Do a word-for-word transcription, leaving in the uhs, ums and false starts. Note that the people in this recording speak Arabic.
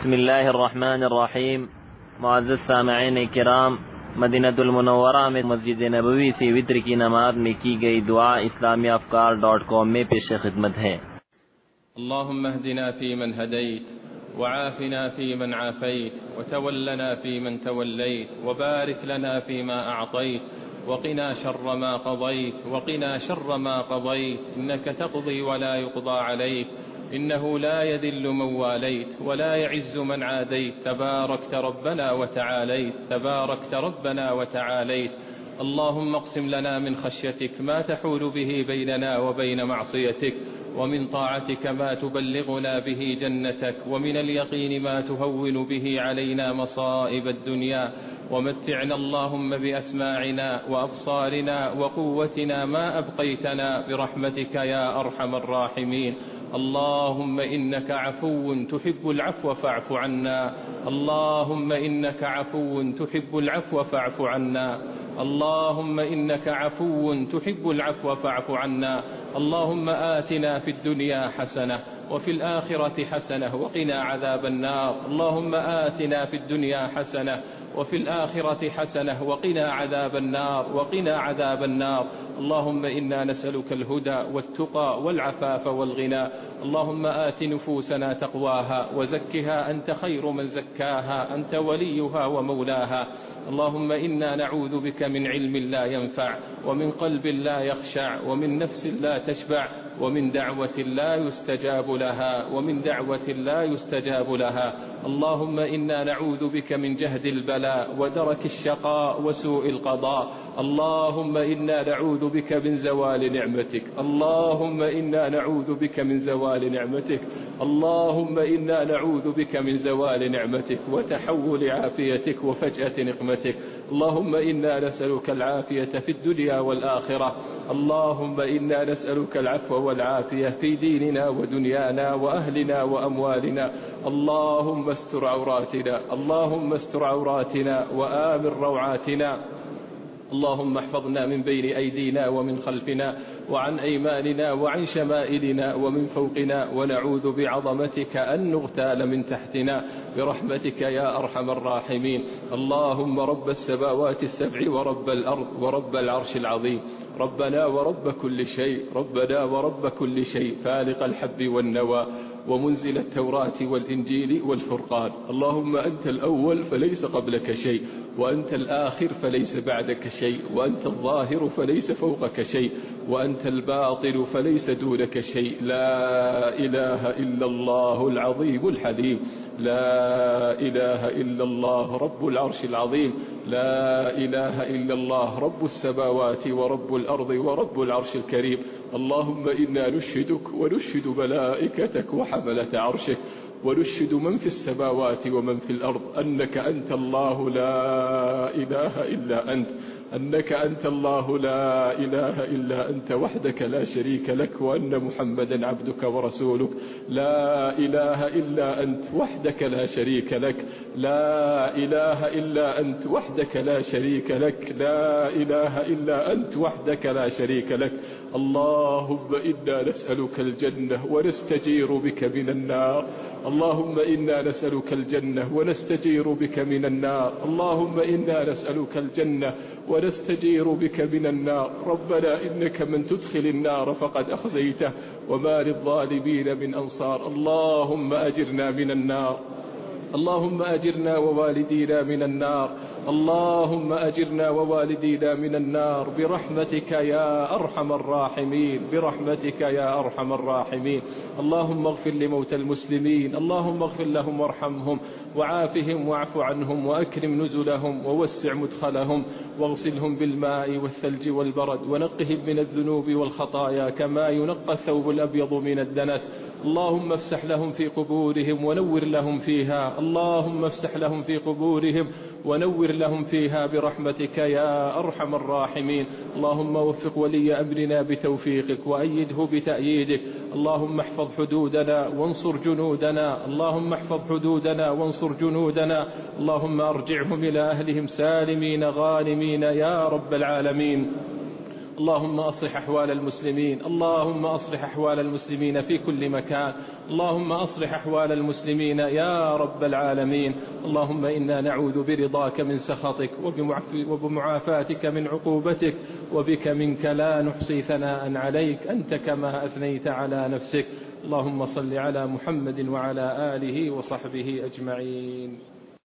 بسم الله الرحمن الرحیم. معزز سامعین کرام، مدینہ المنورہ میں مسجد نبوی سے وتر کی نماز میں کی گئی دعا اسلامی افکار ڈاٹ کام میں پیش خدمت ہے۔ اللهم اهدنا فيمن هديت، وعافنا فيمن عافيت، وتولنا فيمن توليت، وبارك لنا فيما أعطيت، وقنا شر ما قضيت وقنا شر ما قضيت إنك تقضي ولا يقضى عليك، إنه لا يذل من واليت ولا يعز من عاديت، تباركت ربنا وتعاليت تباركت ربنا وتعاليت. اللهم اقسم لنا من خشيتك ما تحول به بيننا وبين معصيتك، ومن طاعتك ما تبلغنا به جنتك، ومن اليقين ما تهون به علينا مصائب الدنيا، ومتعنا اللهم بأسماعنا وأبصارنا وقوتنا ما أبقيتنا برحمتك يا أرحم الراحمين. اللهم إنك عفو تحب العفو فاعف عنا، اللهم إنك عفو تحب العفو فاعف عنا، اللهم إنك عفو تحب العفو فاعف عنا. اللهم آتنا في الدنيا حسنة وفي الآخرة حسنة وقنا عذاب النار. اللهم آتنا في الدنيا حسنة وفي الآخرة حسنة وقنا عذاب النار وقنا عذاب النار. اللهم إنا نسألك الهدى والتقى والعفاف والغنى. اللهم آت نفوسنا تقواها وزكها أنت خير من زكاها، أنت وليها ومولاها. اللهم إنا نعوذ بك من علم لا ينفع، ومن قلب لا يخشع، ومن نفس لا تشبع، ومن دعوة لا يستجاب لها ومن دعوة لا يستجاب لها. اللهم إنا نعوذ بك من جهد البلاء ودرك الشقاء وسوء القضاء. اللهم إنا نعوذ بك من زوال نعمتك، اللهم إنا نعوذ بك من زوال نعمتك، اللهم إنا نعوذ بك من زوال نعمتك وتحول عافيتك وفجأة نقمتك. اللهم إنا نسألك العافية في الدنيا والآخرة. اللهم إنا نسألك العفو والعافية في ديننا ودنيانا وأهلنا وأموالنا. اللهم استر عوراتنا، اللهم استر عوراتنا وآمن روعاتنا. اللهم احفظنا من بين أيدينا ومن خلفنا وعن أيماننا وعن شمائلنا ومن فوقنا، ونعوذ بعظمتك أن نغتال من تحتنا برحمتك يا أرحم الراحمين. اللهم رب السماوات السبع ورب الأرض ورب العرش العظيم، ربنا ورب كل شيء، ربنا ورب كل شيء، فالق الحب والنوى ومنزل التوراة والإنجيل والفرقان. اللهم أنت الأول فليس قبلك شيء، وأنت الآخر فليس بعدك شيء، وأنت الظاهر فليس فوقك شيء، وأنت الباطن فليس دونك شيء. لا إله إلا الله العظيم الحليم، لا إله إلا الله رب العرش العظيم، لا إله إلا الله رب السماوات ورب الأرض ورب العرش الكريم. اللهم إنا نشهدك ونشهد ملائكتك وحملة عرشك ونشهد من في السماوات ومن في الأرض أنك أنت الله لا إله إلا أنت، أنك أنت الله لا إله إلا أنت وحدك لا شريك لك، وأن محمدا عبدك ورسولك. لا إله إلا أنت وحدك لا شريك لك، لا إله إلا أنت وحدك لا شريك لك، لا إله إلا أنت وحدك لا شريك لك. اللهم إنا نسألك الجنة ونستجير بك من النار، اللهم إنا نسألك الجنة ونستجير بك من النار، اللهم إنا نسألك الجنة ونستجير بك من النار. ربنا إنك من تدخل النار فقد أخزيته وما للظالمين من أنصار. اللهم أجرنا من النار، اللهم أجرنا ووالدينا من النار، اللهم أجرنا ووالدينا من النار برحمتك يا أرحم الراحمين، برحمتك يا أرحم الراحمين. اللهم اغفر لموتى المسلمين، اللهم اغفر لهم وارحمهم وعافهم واعف عنهم وأكرم نزلهم ووسع مدخلهم واغسلهم بالماء والثلج والبرد ونقهم من الذنوب والخطايا كما ينقى الثوب الأبيض من الدنس. اللهم افسح لهم في قبورهم ونور لهم فيها، اللهم افسح لهم في قبورهم ونور لهم فيها برحمتك يا أرحم الراحمين. اللهم وفق ولي أمرنا بتوفيقك وأيده بتأييدك. اللهم احفظ حدودنا وانصر جنودنا، اللهم احفظ حدودنا وانصر جنودنا. اللهم أرجعهم إلى أهلهم سالمين غانمين يا رب العالمين. اللهم أصلح أحوال المسلمين، اللهم أصلح أحوال المسلمين في كل مكان، اللهم أصلح أحوال المسلمين يا رب العالمين. اللهم إنا نعوذ برضاك من سخطك وبمعافاتك من عقوبتك، وبك منك لا نحصي ثناء عليك أنت كما أثنيت على نفسك. اللهم صل على محمد وعلى آله وصحبه أجمعين.